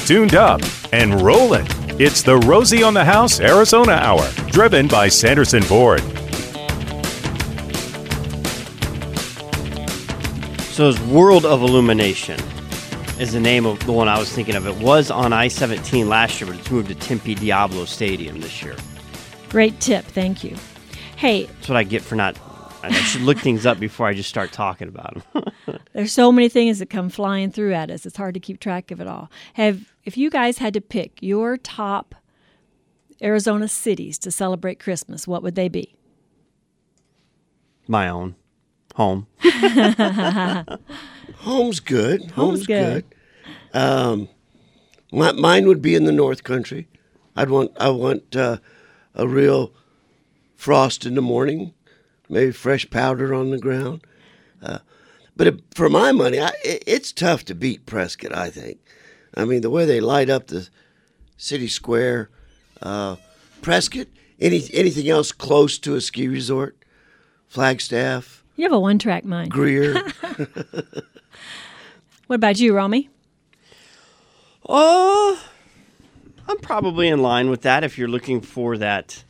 tuned up, and rolling. It's the Rosie on the House Arizona Hour, driven by Sanderson Ford. So it's World of Illumination is the name of the one I was thinking of. It was on I-17 last year, but it's moved to Tempe Diablo Stadium this year. Great tip. Thank you. Hey. That's what I get for not... I should look things up before I just start talking about them. There's so many things that come flying through at us. It's hard to keep track of it all. If you guys had to pick your top Arizona cities to celebrate Christmas, what would they be? My own. Home. Home's good. Home's good. Mine would be in the North Country. I want a real frost in the morning, maybe fresh powder on the ground. But for my money, it's tough to beat Prescott, I think. I mean, the way they light up the city square. Prescott, anything else close to a ski resort? Flagstaff? You have a one-track mind. Greer. What about you, Romy? I'm probably in line with that. If you're looking for that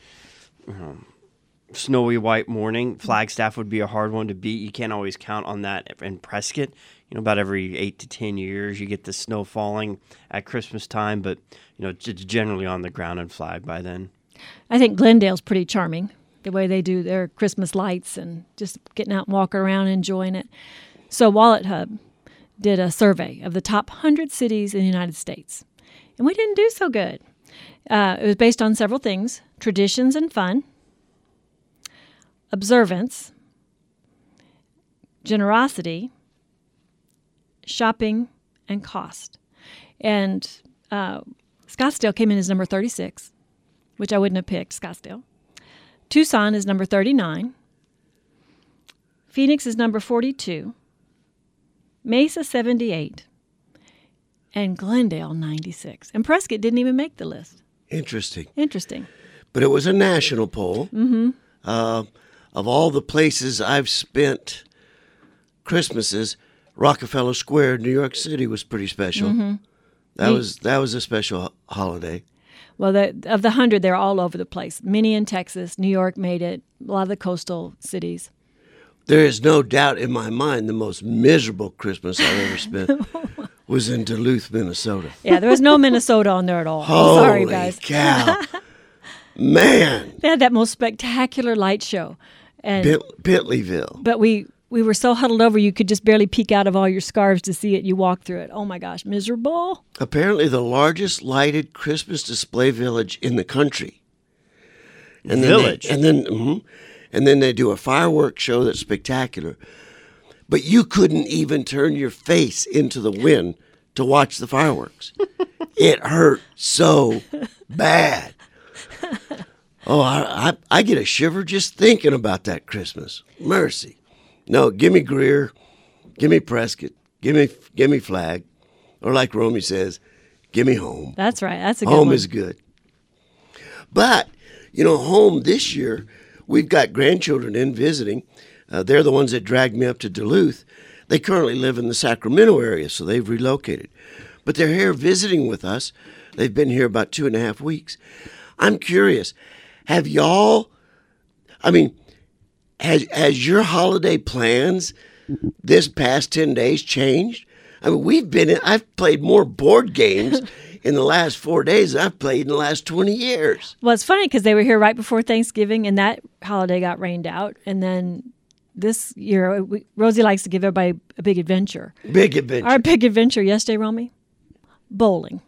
snowy white morning, Flagstaff would be a hard one to beat. You can't always count on that in Prescott. About every 8 to 10 years, you get the snow falling at Christmas time, but it's generally on the ground and flag by then. I think Glendale's pretty charming, the way they do their Christmas lights and just getting out and walking around and enjoying it. So Wallet Hub did a survey of the top 100 cities in the United States, and we didn't do so good. It was based on several things: traditions and fun, observance, generosity, shopping, and cost. And Scottsdale came in as number 36, which I wouldn't have picked, Scottsdale. Tucson is number 39. Phoenix is number 42. Mesa 78. And Glendale 96. And Prescott didn't even make the list. Interesting. But it was a national poll. Mm-hmm. Of all the places I've spent Christmases, Rockefeller Square, New York City was pretty special. Mm-hmm. That was a special holiday. Well, of the 100, they're all over the place. Many in Texas. New York made it. A lot of the coastal cities. There is no doubt in my mind the most miserable Christmas I've ever spent was in Duluth, Minnesota. Yeah, there was no Minnesota on there at all. Holy Sorry, guys. Cow. Man. They had that most spectacular light show. And Bentleyville. But we were so huddled over, you could just barely peek out of all your scarves to see it. You walk through it. Oh, my gosh, miserable. Apparently the largest lighted Christmas display village in the country. And then they do a fireworks show that's spectacular. But you couldn't even turn your face into the wind to watch the fireworks. It hurt so bad. Oh, I get a shiver just thinking about that Christmas. Mercy. No, give me Greer, give me Prescott, give me Flag, or like Romy says, give me home. That's right. That's a good one. Home is good. But, home this year, we've got grandchildren in visiting. They're the ones that dragged me up to Duluth. They currently live in the Sacramento area, so they've relocated. But they're here visiting with us. They've been here about 2.5 weeks. I'm curious, have y'all, has your holiday plans this past 10 days changed? I've played more board games in the last 4 days than I've played in the last 20 years. Well, it's funny because they were here right before Thanksgiving, and that holiday got rained out. And then this year, Rosie likes to give everybody a big adventure. Big adventure. Our big adventure yesterday, Romy? Bowling.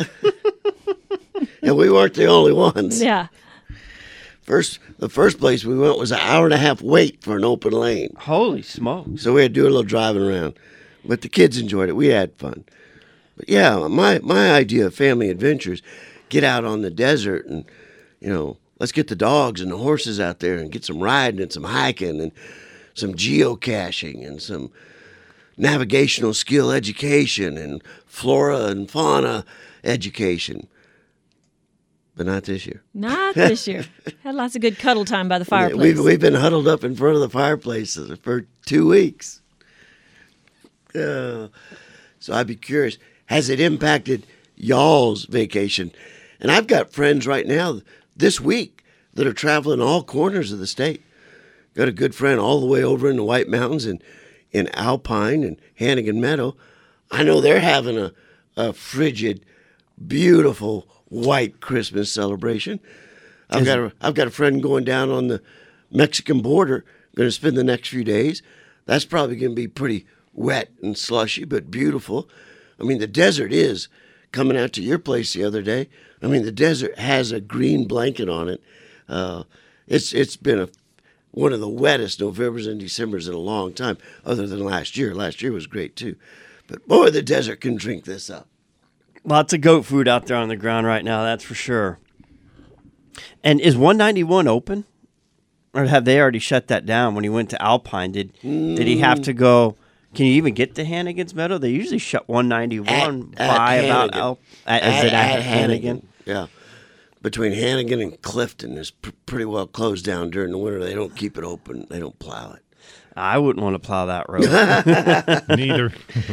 And we weren't the only ones. Yeah. The first place we went was an 1.5 hour wait for an open lane. Holy smokes. So we had to do a little driving around. But the kids enjoyed it. We had fun. But yeah, my idea of family adventures, get out on the desert and, let's get the dogs and the horses out there and get some riding and some hiking and some geocaching and some navigational skill education and flora and fauna education. But not this year. Not this year. Had lots of good cuddle time by the fireplace. We've been huddled up in front of the fireplace for 2 weeks. So I'd be curious, has it impacted y'all's vacation. And I've got friends right now this week that are traveling all corners of the state. Got a good friend all the way over in the White Mountains and in Alpine and Hannigan Meadow. I know they're having a frigid, beautiful white Christmas celebration. I've got a friend going down on the Mexican border, going to spend the next few days. That's probably going to be pretty wet and slushy, but beautiful. I mean, the desert is coming out to your place the other day. I mean, the desert has a green blanket on it. It's been one of the wettest Novembers and Decembers in a long time, other than last year. Last year was great, too. But, boy, the desert can drink this up. Lots of goat food out there on the ground right now, that's for sure. And is 191 open? Or have they already shut that down? When he went to Alpine, did he have to go? Can you even get to Hannigan's Meadow? They usually shut 191 by about at Hannigan. Yeah, between Hannigan and Clifton is pretty well closed down during the winter. They don't keep it open. They don't plow it. I wouldn't want to plow that road. Neither.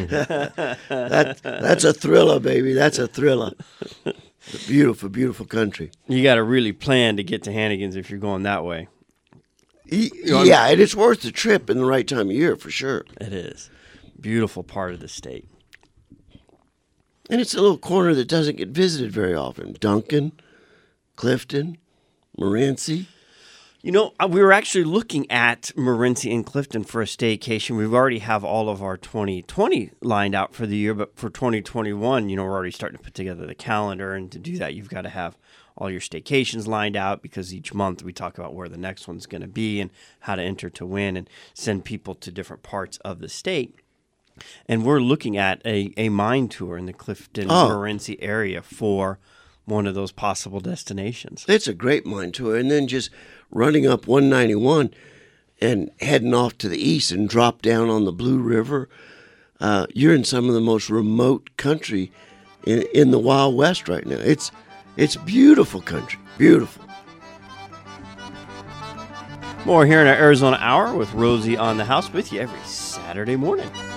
That's a thriller, baby. That's a thriller. A beautiful, beautiful country. You got to really plan to get to Hannigan's if you're going that way. Yeah, and it's worth the trip in the right time of year for sure. It is. Beautiful part of the state. And it's a little corner that doesn't get visited very often. Duncan, Clifton, Morenci. You know, we were actually looking at Morenci and Clifton for a staycation. We already have all of our 2020 lined out for the year, but for 2021, you know, we're already starting to put together the calendar. And to do that, you've got to have all your staycations lined out, because each month we talk about where the next one's going to be and how to enter to win and send people to different parts of the state. And we're looking at a mine tour in the Clifton, Morenci area for one of those possible destinations. It's a great mine tour. And then just running up 191 and heading off to the east and drop down on the Blue River. You're in some of the most remote country in the Wild West right now. It's beautiful country, beautiful. More here in our Arizona Hour with Rosie on the House with you every Saturday morning.